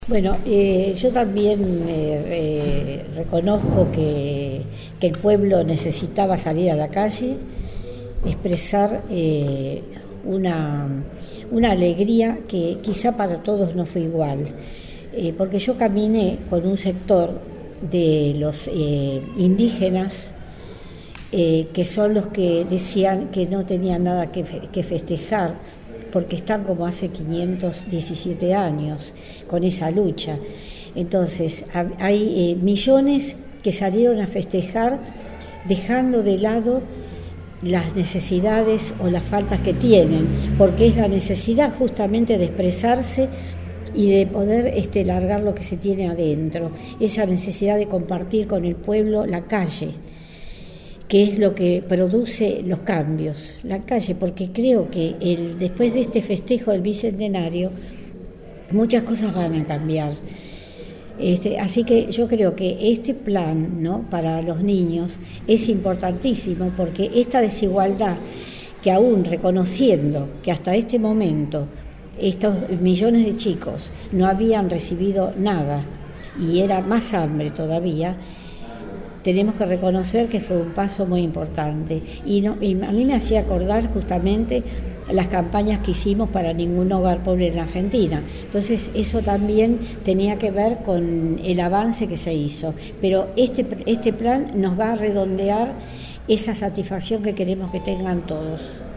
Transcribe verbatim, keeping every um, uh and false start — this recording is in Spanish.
Bueno, eh, yo también eh, eh, reconozco que, que el pueblo necesitaba salir a la calle, expresar eh, una, una alegría que quizá para todos no fue igual, eh, porque yo caminé con un sector de los eh, indígenas, eh, que son los que decían que no tenían nada que, fe- que festejar, porque están como hace quinientos diecisiete años con esa lucha. Entonces, ha- hay eh, millones que salieron a festejar dejando de lado las necesidades o las faltas que tienen, porque es la necesidad justamente de expresarse y de poder este, largar lo que se tiene adentro, esa necesidad de compartir con el pueblo la calle, que es lo que produce los cambios, la calle, porque creo que el, después de este festejo del Bicentenario, muchas cosas van a cambiar. Este, así que yo creo que este plan, ¿no?, para los niños es importantísimo, porque esta desigualdad que aún reconociendo que hasta este momento estos millones de chicos no habían recibido nada y era más hambre todavía, tenemos que reconocer que fue un paso muy importante. Y, no, y a mí me hacía acordar justamente las campañas que hicimos para ningún hogar pobre en la Argentina. Entonces eso también tenía que ver con el avance que se hizo. Pero este, este plan nos va a redondear esa satisfacción que queremos que tengan todos.